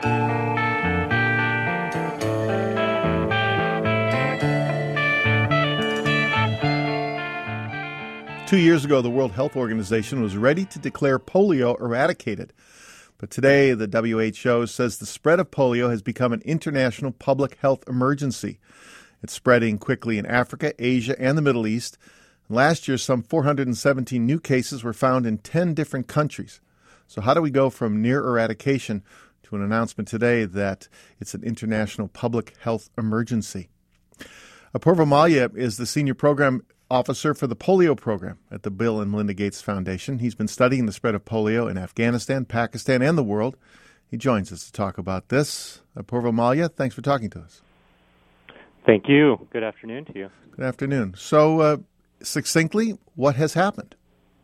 2 years ago, the World Health Organization was ready to declare polio eradicated. But today, the WHO says the spread of polio has become an international public health emergency. It's spreading quickly in Africa, Asia, and the Middle East. Last year, some 417 new cases were found in 10 different countries. So how do we go from near eradication to an announcement today that it's an international public health emergency? Apoorva Malya is the Senior Program Officer for the Polio Program at the Bill and Melinda Gates Foundation. He's been studying the spread of polio in Afghanistan, Pakistan, and the world. He joins us to talk about this. Apoorva Malya, thanks for talking to us. Thank you. Good afternoon to you. Good afternoon. So, succinctly, what has happened?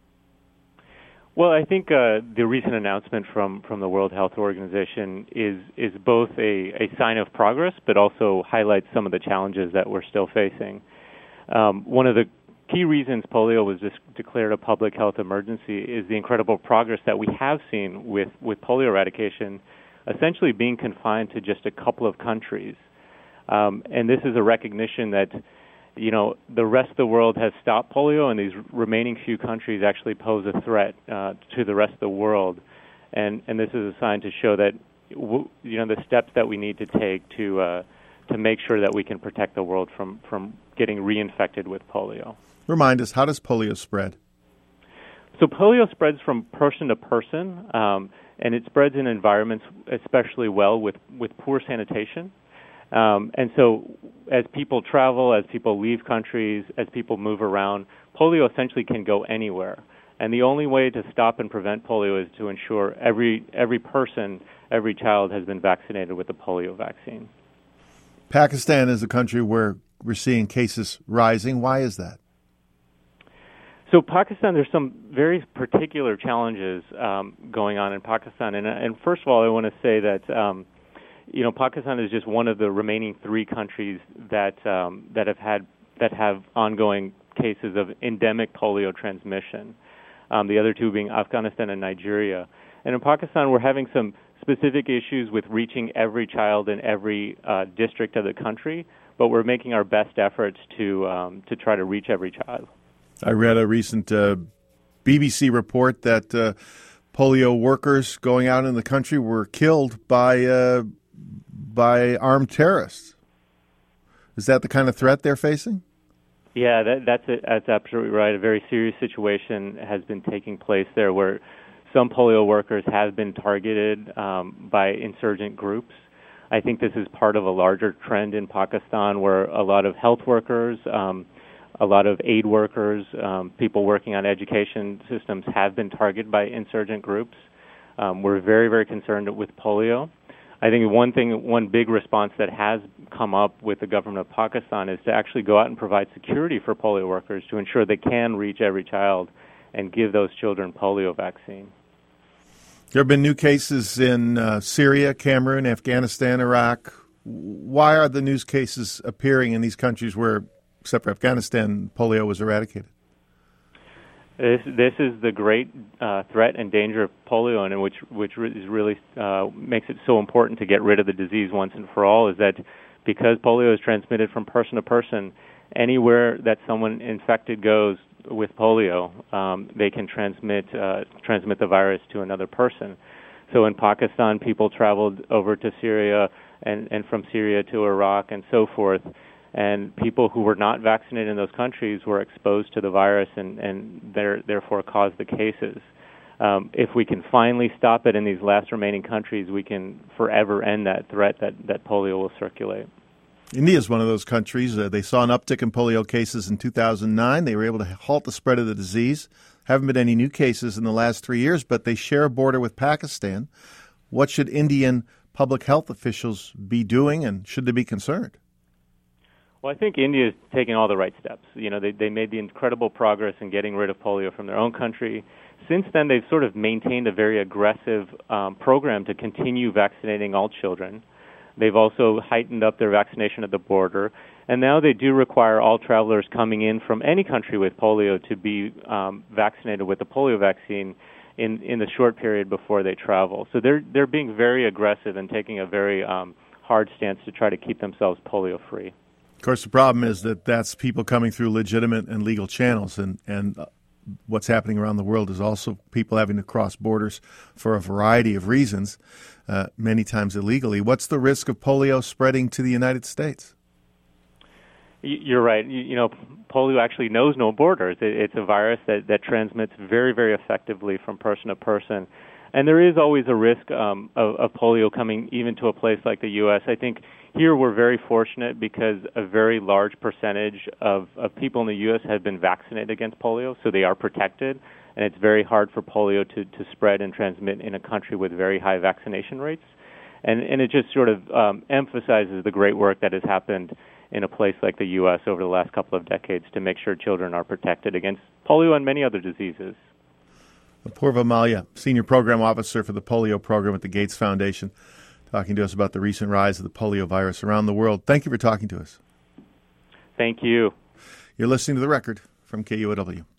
Well, I think the recent announcement from the World Health Organization is both a sign of progress, but also highlights some of the challenges that we're still facing. One of the key reasons polio was declared a public health emergency is the incredible progress that we have seen with polio eradication, essentially being confined to just a couple of countries. And this is a recognition that, the rest of the world has stopped polio, and these remaining few countries actually pose a threat to the rest of the world. And this is a sign to show that, the steps that we need to take to make sure that we can protect the world from getting reinfected with polio. Remind us, how does polio spread? So polio spreads from person to person, and it spreads in environments especially well with poor sanitation. And so as people travel, as people leave countries, as people move around, polio essentially can go anywhere. And the only way to stop and prevent polio is to ensure every person, every child has been vaccinated with the polio vaccine. Pakistan is a country where we're seeing cases rising. Why is that? So Pakistan, there's some very particular challenges going on in Pakistan. And first of all, I want to say that Pakistan is just one of the remaining three countries that have ongoing cases of endemic polio transmission. The other two being Afghanistan and Nigeria. And in Pakistan, we're having some specific issues with reaching every child in every district of the country, but we're making our best efforts to try to reach every child. I read a recent BBC report that polio workers going out in the country were killed by armed terrorists. Is that the kind of threat they're facing? Yeah, that's absolutely right. A very serious situation has been taking place there where some polio workers have been targeted by insurgent groups. I think this is part of a larger trend in Pakistan where a lot of health workers, a lot of aid workers, people working on education systems have been targeted by insurgent groups. We're very, very concerned with polio. I think one big response that has come up with the government of Pakistan is to actually go out and provide security for polio workers to ensure they can reach every child and give those children polio vaccine. There have been new cases in Syria, Cameroon, Afghanistan, Iraq. Why are the new cases appearing in these countries where, except for Afghanistan, polio was eradicated? This is the great threat and danger of polio, and which is really makes it so important to get rid of the disease once and for all, is that because polio is transmitted from person to person, anywhere that someone infected goes with polio, they can transmit the virus to another person. So in Pakistan, people traveled over to Syria and from Syria to Iraq and so forth. And people who were not vaccinated in those countries were exposed to the virus and therefore caused the cases. If we can finally stop it in these last remaining countries, we can forever end that threat that polio will circulate. India is one of those countries. They saw an uptick in polio cases in 2009. They were able to halt the spread of the disease. Haven't been any new cases in the last 3 years, but they share a border with Pakistan. What should Indian public health officials be doing, and should they be concerned? Well, I think India is taking all the right steps. They made the incredible progress in getting rid of polio from their own country. Since then, they've sort of maintained a very aggressive program to continue vaccinating all children. They've also heightened up their vaccination at the border. And now they do require all travelers coming in from any country with polio to be vaccinated with the polio vaccine. in the short period before they travel. So they're being very aggressive and taking a very hard stance to try to keep themselves polio free. Of course, the problem is that that's people coming through legitimate and legal channels, and what's happening around the world is also people having to cross borders for a variety of reasons, many times illegally. What's the risk of polio spreading to the United States? You're right. You know, polio actually knows no borders. It's a virus that transmits very, very effectively from person to person. And there is always a risk of polio coming even to a place like the U.S. I think here we're very fortunate because a very large percentage of people in the U.S. have been vaccinated against polio, so they are protected. And it's very hard for polio to spread and transmit in a country with very high vaccination rates. And it just sort of emphasizes the great work that has happened in a place like the U.S. over the last couple of decades to make sure children are protected against polio and many other diseases. Apoorva Malya, Senior Program Officer for the Polio Program at the Gates Foundation, talking to us about the recent rise of the polio virus around the world. Thank you for talking to us. Thank you. You're listening to The Record from KUOW.